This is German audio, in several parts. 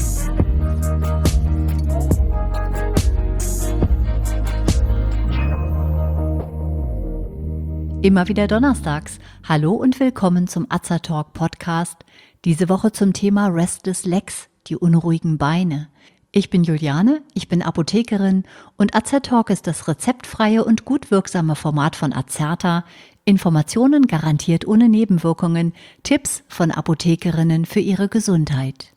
Immer wieder donnerstags. Hallo und willkommen zum Azertalk Podcast. Diese Woche zum Thema Restless Legs, die unruhigen Beine. Ich bin Juliane, ich bin Apothekerin und Azertalk ist das rezeptfreie und gut wirksame Format von Azerta. Informationen garantiert ohne Nebenwirkungen, Tipps von Apothekerinnen für ihre Gesundheit.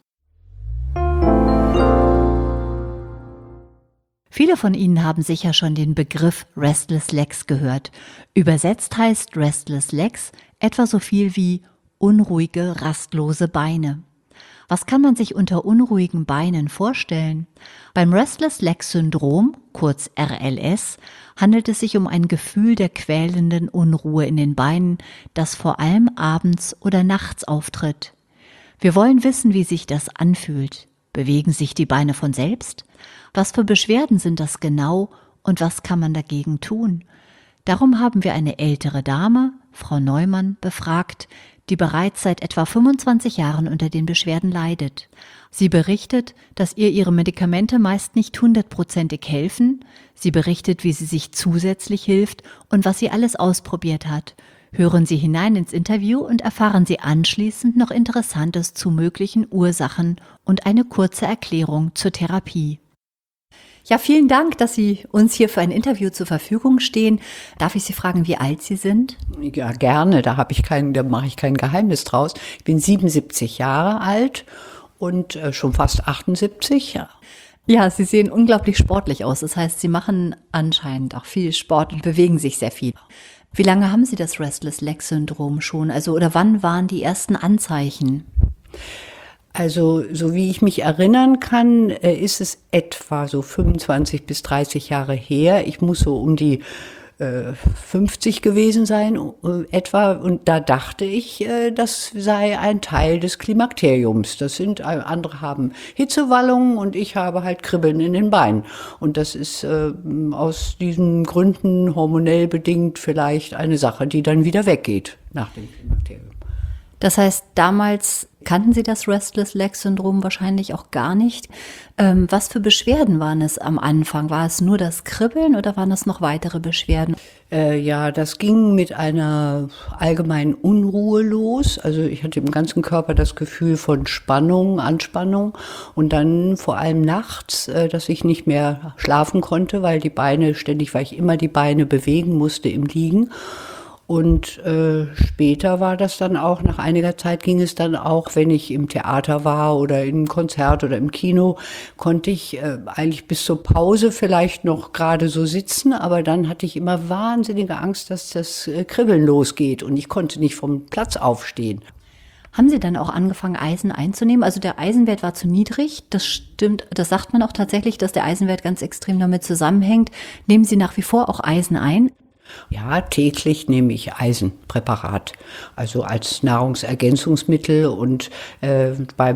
Viele von Ihnen haben sicher schon den Begriff Restless Legs gehört. Übersetzt heißt Restless Legs etwa so viel wie unruhige, rastlose Beine. Was kann man sich unter unruhigen Beinen vorstellen? Beim Restless Leg Syndrom, kurz RLS, handelt es sich um ein Gefühl der quälenden Unruhe in den Beinen, das vor allem abends oder nachts auftritt. Wir wollen wissen, wie sich das anfühlt. Bewegen sich die Beine von selbst? Was für Beschwerden sind das genau und was kann man dagegen tun? Darum haben wir eine ältere Dame, Frau Neumann, befragt, die bereits seit etwa 25 Jahren unter den Beschwerden leidet. Sie berichtet, dass ihr ihre Medikamente meist nicht 100%ig helfen. Sie berichtet, wie sie sich zusätzlich hilft und was sie alles ausprobiert hat. Hören Sie hinein ins Interview und erfahren Sie anschließend noch Interessantes zu möglichen Ursachen und eine kurze Erklärung zur Therapie. Ja, vielen Dank, dass Sie uns hier für ein Interview zur Verfügung stehen. Darf ich Sie fragen, wie alt Sie sind? Ja, gerne. Da mache ich kein Geheimnis draus. Ich bin 77 Jahre alt und schon fast 78. Ja, Sie sehen unglaublich sportlich aus. Das heißt, Sie machen anscheinend auch viel Sport und bewegen sich sehr viel. Wie lange haben Sie das Restless Leg Syndrom schon? Oder wann waren die ersten Anzeichen? Also, so wie ich mich erinnern kann, ist es etwa so 25 bis 30 Jahre her. Ich muss so um die 50 gewesen sein, etwa. Und da dachte ich, das sei ein Teil des Klimakteriums. Andere haben Hitzewallungen und ich habe halt Kribbeln in den Beinen. Und das ist aus diesen Gründen hormonell bedingt vielleicht eine Sache, die dann wieder weggeht nach dem Klimakterium. Das heißt, damals kannten Sie das Restless Leg Syndrom wahrscheinlich auch gar nicht. Was für Beschwerden waren es am Anfang? War es nur das Kribbeln oder waren es noch weitere Beschwerden? Ja, das ging mit einer allgemeinen Unruhe los. Also ich hatte im ganzen Körper das Gefühl von Spannung, Anspannung und dann vor allem nachts, dass ich nicht mehr schlafen konnte, weil ich immer die Beine bewegen musste im Liegen. Und später war das dann auch, nach einiger Zeit ging es dann auch, wenn ich im Theater war oder im Konzert oder im Kino, konnte ich eigentlich bis zur Pause vielleicht noch gerade so sitzen, aber dann hatte ich immer wahnsinnige Angst, dass das Kribbeln losgeht und ich konnte nicht vom Platz aufstehen. Haben Sie dann auch angefangen, Eisen einzunehmen? Also der Eisenwert war zu niedrig, das stimmt, das sagt man auch tatsächlich, dass der Eisenwert ganz extrem damit zusammenhängt. Nehmen Sie nach wie vor auch Eisen ein? Ja, täglich nehme ich Eisenpräparat, also als Nahrungsergänzungsmittel und bei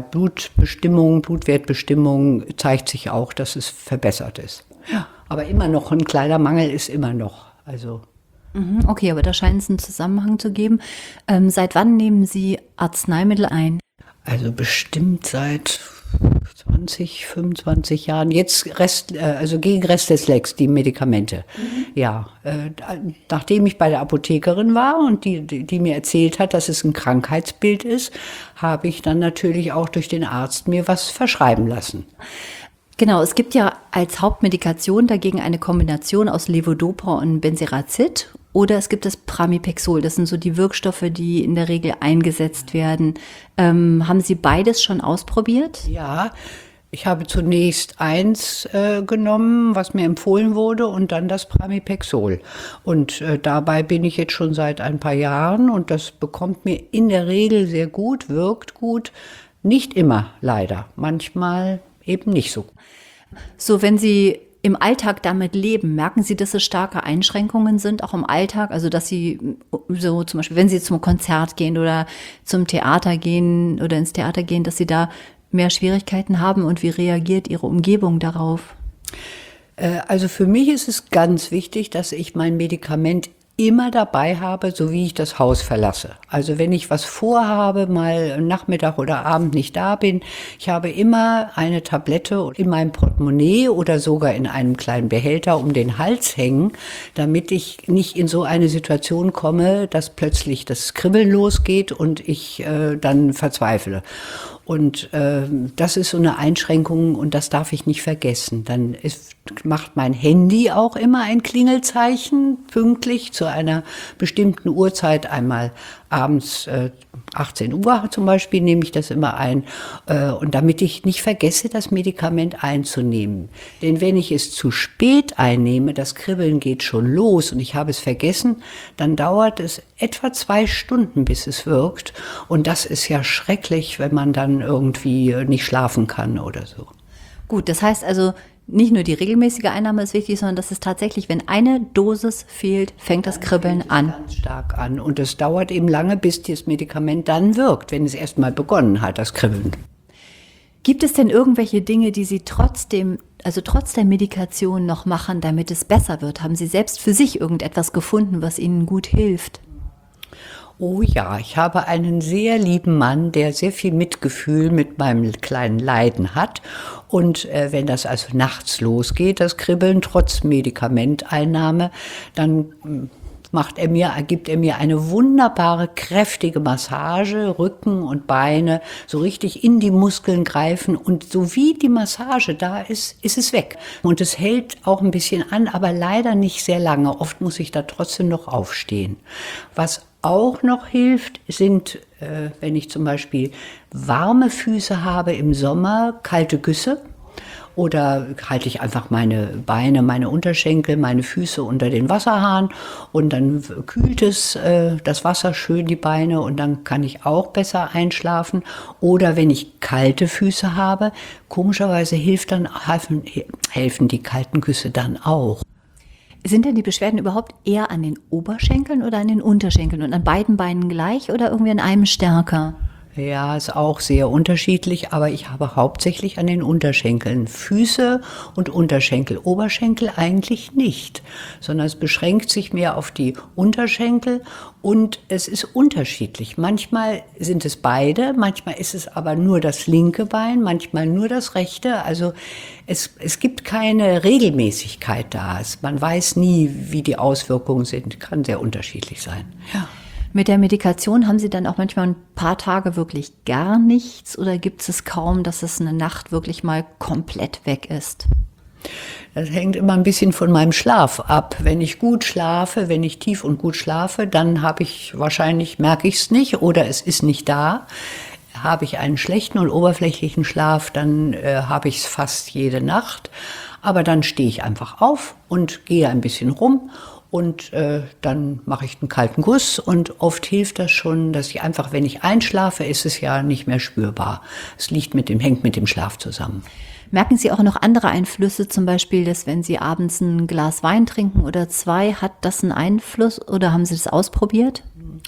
Blutwertbestimmung zeigt sich auch, dass es verbessert ist. Ja. Aber immer noch, ein kleiner Mangel ist immer noch. Also. Okay, aber da scheint es einen Zusammenhang zu geben. Seit wann nehmen Sie Arzneimittel ein? Also bestimmt seit 20, 25 Jahren. Jetzt gegen Restless Legs, die Medikamente. Ja, nachdem ich bei der Apothekerin war und die mir erzählt hat, dass es ein Krankheitsbild ist, habe ich dann natürlich auch durch den Arzt mir was verschreiben lassen. Genau, es gibt ja als Hauptmedikation dagegen eine Kombination aus Levodopa und Benzerazid oder es gibt das Pramipexol. Das sind so die Wirkstoffe, die in der Regel eingesetzt werden. Haben Sie beides schon ausprobiert? Ja, ich habe zunächst eins genommen, was mir empfohlen wurde, und dann das Pramipexol. Und dabei bin ich jetzt schon seit ein paar Jahren und das bekommt mir in der Regel sehr gut, wirkt gut. Nicht immer, leider. Manchmal eben nicht so. So, wenn Sie im Alltag damit leben, merken Sie, dass es starke Einschränkungen sind, auch im Alltag? Also, dass Sie so zum Beispiel, wenn Sie zum Konzert gehen oder zum Theater gehen oder ins Theater gehen, dass Sie da mehr Schwierigkeiten haben und wie reagiert Ihre Umgebung darauf? Also für mich ist es ganz wichtig, dass ich mein Medikament immer dabei habe, so wie ich das Haus verlasse. Also wenn ich was vorhabe, mal Nachmittag oder Abend nicht da bin, ich habe immer eine Tablette in meinem Portemonnaie oder sogar in einem kleinen Behälter um den Hals hängen, damit ich nicht in so eine Situation komme, dass plötzlich das Kribbeln losgeht und ich dann verzweifle. Und das ist so eine Einschränkung und das darf ich nicht vergessen. Dann macht mein Handy auch immer ein Klingelzeichen, pünktlich zu einer bestimmten Uhrzeit, einmal abends 18 Uhr zum Beispiel nehme ich das immer ein. Und damit ich nicht vergesse, das Medikament einzunehmen. Denn wenn ich es zu spät einnehme, das Kribbeln geht schon los und ich habe es vergessen, dann dauert es etwa 2 Stunden, bis es wirkt. Und das ist ja schrecklich, wenn man dann irgendwie nicht schlafen kann oder so. Gut, das heißt also, nicht nur die regelmäßige Einnahme ist wichtig, sondern das ist tatsächlich, wenn eine Dosis fehlt, fängt das Kribbeln an. Ganz stark an. Und es dauert eben lange, bis das Medikament dann wirkt, wenn es erst mal begonnen hat, das Kribbeln. Gibt es denn irgendwelche Dinge, die Sie trotzdem, also trotz der Medikation noch machen, damit es besser wird? Haben Sie selbst für sich irgendetwas gefunden, was Ihnen gut hilft? Oh ja, ich habe einen sehr lieben Mann, der sehr viel Mitgefühl mit meinem kleinen Leiden hat. Und wenn das also nachts losgeht, das Kribbeln trotz Medikamenteinnahme, dann gibt er mir eine wunderbare, kräftige Massage, Rücken und Beine, so richtig in die Muskeln greifen. Und so wie die Massage da ist, ist es weg. Und es hält auch ein bisschen an, aber leider nicht sehr lange. Oft muss ich da trotzdem noch aufstehen. Was auch noch hilft, sind, wenn ich zum Beispiel warme Füße habe im Sommer, kalte Güsse. Oder halte ich einfach meine Beine, meine Unterschenkel, meine Füße unter den Wasserhahn und dann kühlt es das Wasser schön die Beine und dann kann ich auch besser einschlafen. Oder wenn ich kalte Füße habe, komischerweise helfen die kalten Güsse dann auch. Sind denn die Beschwerden überhaupt eher an den Oberschenkeln oder an den Unterschenkeln und an beiden Beinen gleich oder irgendwie an einem stärker? Ja, ist auch sehr unterschiedlich, aber ich habe hauptsächlich an den Unterschenkeln Füße und Unterschenkel. Oberschenkel eigentlich nicht, sondern es beschränkt sich mehr auf die Unterschenkel und es ist unterschiedlich. Manchmal sind es beide, manchmal ist es aber nur das linke Bein, manchmal nur das rechte. Also es gibt keine Regelmäßigkeit da. Man weiß nie, wie die Auswirkungen sind. Kann sehr unterschiedlich sein. Ja. Mit der Medikation haben Sie dann auch manchmal ein paar Tage wirklich gar nichts oder gibt es kaum, dass es eine Nacht wirklich mal komplett weg ist? Das hängt immer ein bisschen von meinem Schlaf ab. Wenn ich gut schlafe, wenn ich tief und gut schlafe, dann merke ich es nicht oder es ist nicht da. Habe ich einen schlechten und oberflächlichen Schlaf, dann habe ich es fast jede Nacht. Aber dann stehe ich einfach auf und gehe ein bisschen rum. Und dann mache ich einen kalten Guss und oft hilft das schon, dass ich einfach, wenn ich einschlafe, ist es ja nicht mehr spürbar. Es hängt mit dem Schlaf zusammen. Merken Sie auch noch andere Einflüsse, zum Beispiel, dass wenn Sie abends ein Glas Wein trinken oder 2, hat das einen Einfluss oder haben Sie das ausprobiert?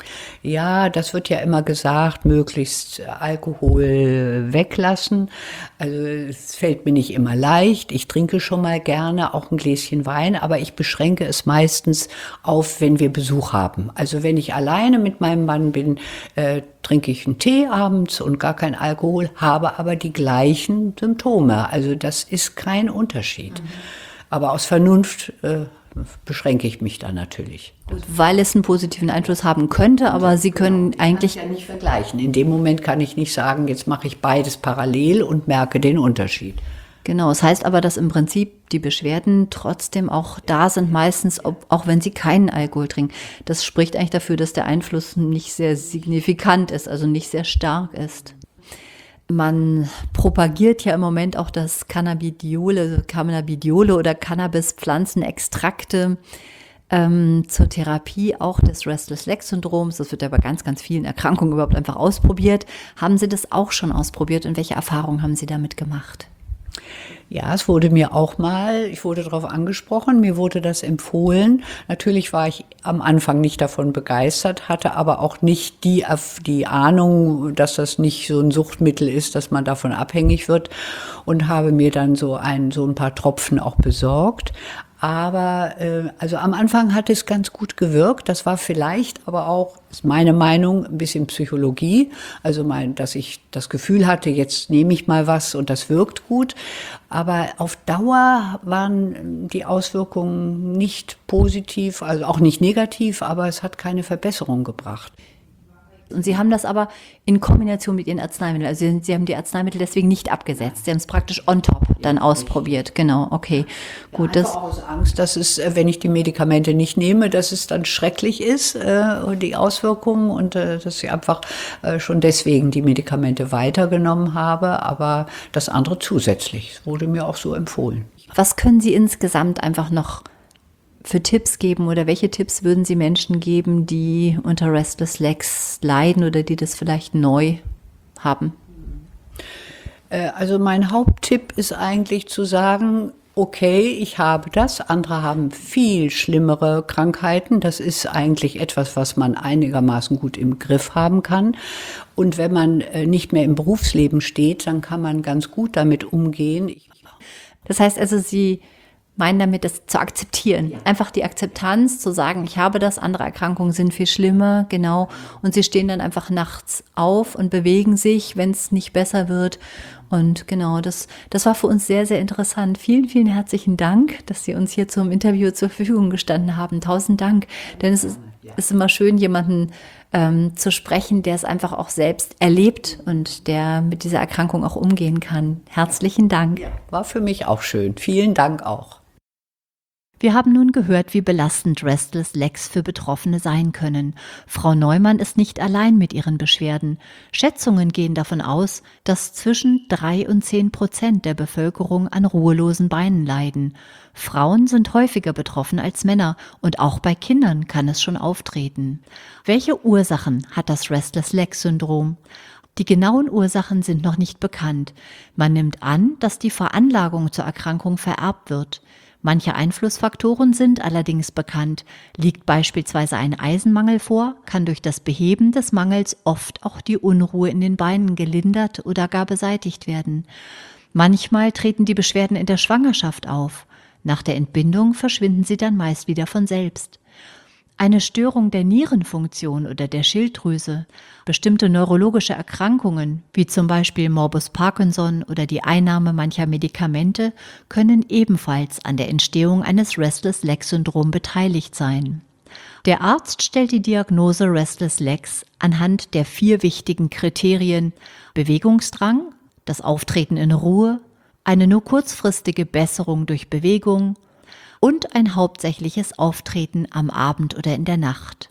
Ja, das wird ja immer gesagt, möglichst Alkohol weglassen. Also es fällt mir nicht immer leicht. Ich trinke schon mal gerne auch ein Gläschen Wein, aber ich beschränke es meistens auf, wenn wir Besuch haben. Also wenn ich alleine mit meinem Mann bin, trinke ich einen Tee abends und gar kein Alkohol, habe aber die gleichen Symptome. Also das ist kein Unterschied. Aber aus Vernunft beschränke ich mich da natürlich. Gut, weil es einen positiven Einfluss haben könnte, aber Sie können eigentlich ja nicht vergleichen. In dem Moment kann ich nicht sagen, jetzt mache ich beides parallel und merke den Unterschied. Genau, es heißt aber, dass im Prinzip die Beschwerden trotzdem auch da sind, meistens, auch wenn Sie keinen Alkohol trinken. Das spricht eigentlich dafür, dass der Einfluss nicht sehr signifikant ist, also nicht sehr stark ist. Man propagiert ja im Moment auch das Cannabidiole oder Cannabispflanzenextrakte zur Therapie auch des Restless-Legs-Syndroms. Das wird ja bei ganz, ganz vielen Erkrankungen überhaupt einfach ausprobiert. Haben Sie das auch schon ausprobiert und welche Erfahrungen haben Sie damit gemacht? Ja, ich wurde darauf angesprochen, mir wurde das empfohlen. Natürlich war ich am Anfang nicht davon begeistert, hatte aber auch nicht die Ahnung, dass das nicht so ein Suchtmittel ist, dass man davon abhängig wird und habe mir dann so ein paar Tropfen auch besorgt. Aber also am Anfang hat es ganz gut gewirkt. Das war vielleicht aber auch, ist meine Meinung, ein bisschen Psychologie. Also dass ich das Gefühl hatte, jetzt nehme ich mal was und das wirkt gut. Aber auf Dauer waren die Auswirkungen nicht positiv, also auch nicht negativ, aber es hat keine Verbesserung gebracht. Und Sie haben das aber in Kombination mit Ihren Arzneimitteln, also Sie haben die Arzneimittel deswegen nicht abgesetzt. Sie haben es praktisch on top dann ausprobiert. Genau, okay. Gut, Einfach aus Angst, dass es, wenn ich die Medikamente nicht nehme, dass es dann schrecklich ist, die Auswirkungen und dass ich einfach schon deswegen die Medikamente weitergenommen habe, aber das andere zusätzlich. Es wurde mir auch so empfohlen. Was können Sie insgesamt einfach noch für Tipps geben oder welche Tipps würden Sie Menschen geben, die unter Restless Legs leiden oder die das vielleicht neu haben? Also mein Haupttipp ist eigentlich zu sagen, okay, ich habe das, andere haben viel schlimmere Krankheiten. Das ist eigentlich etwas, was man einigermaßen gut im Griff haben kann. Und wenn man nicht mehr im Berufsleben steht, dann kann man ganz gut damit umgehen. Das heißt also, Sie meinen damit, das zu akzeptieren. Ja. Einfach die Akzeptanz, zu sagen, ich habe das, andere Erkrankungen sind viel schlimmer, genau. Und Sie stehen dann einfach nachts auf und bewegen sich, wenn es nicht besser wird. Und genau, das war für uns sehr, sehr interessant. Vielen, vielen herzlichen Dank, dass Sie uns hier zum Interview zur Verfügung gestanden haben. 1000 Dank. Denn es ist immer schön, jemanden zu sprechen, der es einfach auch selbst erlebt und der mit dieser Erkrankung auch umgehen kann. Herzlichen Dank. Ja, war für mich auch schön. Vielen Dank auch. Wir haben nun gehört, wie belastend Restless Legs für Betroffene sein können. Frau Neumann ist nicht allein mit ihren Beschwerden. Schätzungen gehen davon aus, dass zwischen 3 und 10% der Bevölkerung an ruhelosen Beinen leiden. Frauen sind häufiger betroffen als Männer und auch bei Kindern kann es schon auftreten. Welche Ursachen hat das Restless Legs Syndrom? Die genauen Ursachen sind noch nicht bekannt. Man nimmt an, dass die Veranlagung zur Erkrankung vererbt wird. Manche Einflussfaktoren sind allerdings bekannt. Liegt beispielsweise ein Eisenmangel vor, kann durch das Beheben des Mangels oft auch die Unruhe in den Beinen gelindert oder gar beseitigt werden. Manchmal treten die Beschwerden in der Schwangerschaft auf. Nach der Entbindung verschwinden sie dann meist wieder von selbst. Eine Störung der Nierenfunktion oder der Schilddrüse, bestimmte neurologische Erkrankungen, wie zum Beispiel Morbus Parkinson oder die Einnahme mancher Medikamente, können ebenfalls an der Entstehung eines Restless Leg Syndrom beteiligt sein. Der Arzt stellt die Diagnose Restless Legs anhand der 4 wichtigen Kriterien: Bewegungsdrang, das Auftreten in Ruhe, eine nur kurzfristige Besserung durch Bewegung und ein hauptsächliches Auftreten am Abend oder in der Nacht.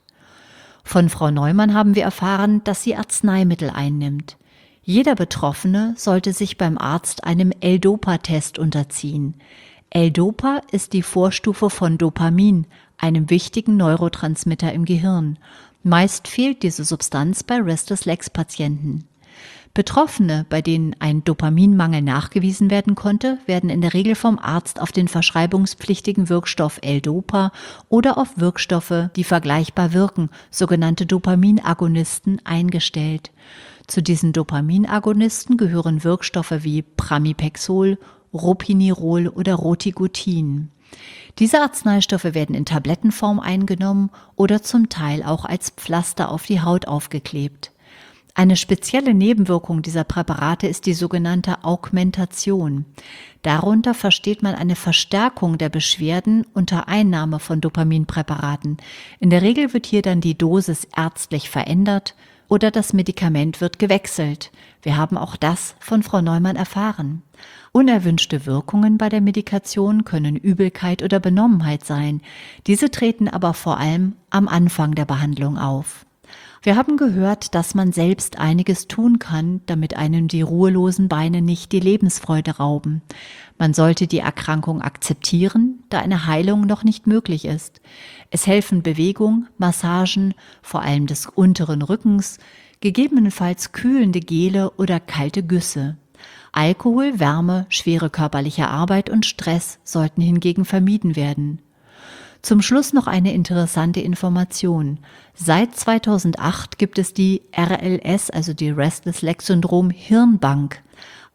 Von Frau Neumann haben wir erfahren, dass sie Arzneimittel einnimmt. Jeder Betroffene sollte sich beim Arzt einem L-Dopa-Test unterziehen. L-Dopa ist die Vorstufe von Dopamin, einem wichtigen Neurotransmitter im Gehirn. Meist fehlt diese Substanz bei Restless Legs Patienten. Betroffene, bei denen ein Dopaminmangel nachgewiesen werden konnte, werden in der Regel vom Arzt auf den verschreibungspflichtigen Wirkstoff L-Dopa oder auf Wirkstoffe, die vergleichbar wirken, sogenannte Dopaminagonisten, eingestellt. Zu diesen Dopaminagonisten gehören Wirkstoffe wie Pramipexol, Ropinirol oder Rotigottin. Diese Arzneistoffe werden in Tablettenform eingenommen oder zum Teil auch als Pflaster auf die Haut aufgeklebt. Eine spezielle Nebenwirkung dieser Präparate ist die sogenannte Augmentation. Darunter versteht man eine Verstärkung der Beschwerden unter Einnahme von Dopaminpräparaten. In der Regel wird hier dann die Dosis ärztlich verändert oder das Medikament wird gewechselt. Wir haben auch das von Frau Neumann erfahren. Unerwünschte Wirkungen bei der Medikation können Übelkeit oder Benommenheit sein. Diese treten aber vor allem am Anfang der Behandlung auf. Wir haben gehört, dass man selbst einiges tun kann, damit einem die ruhelosen Beine nicht die Lebensfreude rauben. Man sollte die Erkrankung akzeptieren, da eine Heilung noch nicht möglich ist. Es helfen Bewegung, Massagen, vor allem des unteren Rückens, gegebenenfalls kühlende Gele oder kalte Güsse. Alkohol, Wärme, schwere körperliche Arbeit und Stress sollten hingegen vermieden werden. Zum Schluss noch eine interessante Information. Seit 2008 gibt es die RLS, also die Restless Leg Syndrom Hirnbank.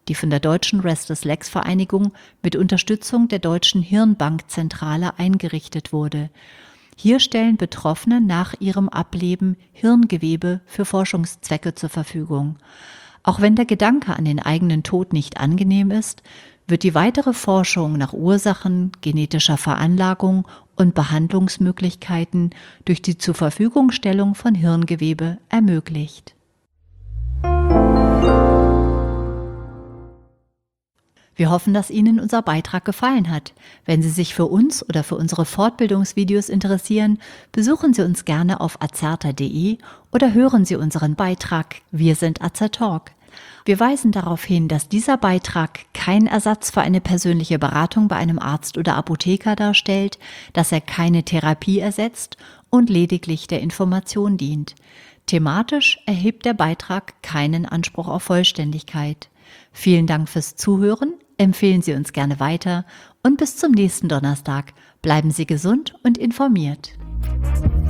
die von der Deutschen Restless Legs Vereinigung mit Unterstützung der Deutschen Hirnbankzentrale eingerichtet wurde. Hier stellen Betroffene nach ihrem Ableben Hirngewebe für Forschungszwecke zur Verfügung. Auch wenn der Gedanke an den eigenen Tod nicht angenehm ist, wird die weitere Forschung nach Ursachen, genetischer Veranlagung und Behandlungsmöglichkeiten durch die Zurverfügungstellung von Hirngewebe ermöglicht. Wir hoffen, dass Ihnen unser Beitrag gefallen hat. Wenn Sie sich für uns oder für unsere Fortbildungsvideos interessieren, besuchen Sie uns gerne auf azerta.de oder hören Sie unseren Beitrag Wir sind Azertalk. Wir weisen darauf hin, dass dieser Beitrag kein Ersatz für eine persönliche Beratung bei einem Arzt oder Apotheker darstellt, dass er keine Therapie ersetzt und lediglich der Information dient. Thematisch erhebt der Beitrag keinen Anspruch auf Vollständigkeit. Vielen Dank fürs Zuhören, empfehlen Sie uns gerne weiter und bis zum nächsten Donnerstag. Bleiben Sie gesund und informiert.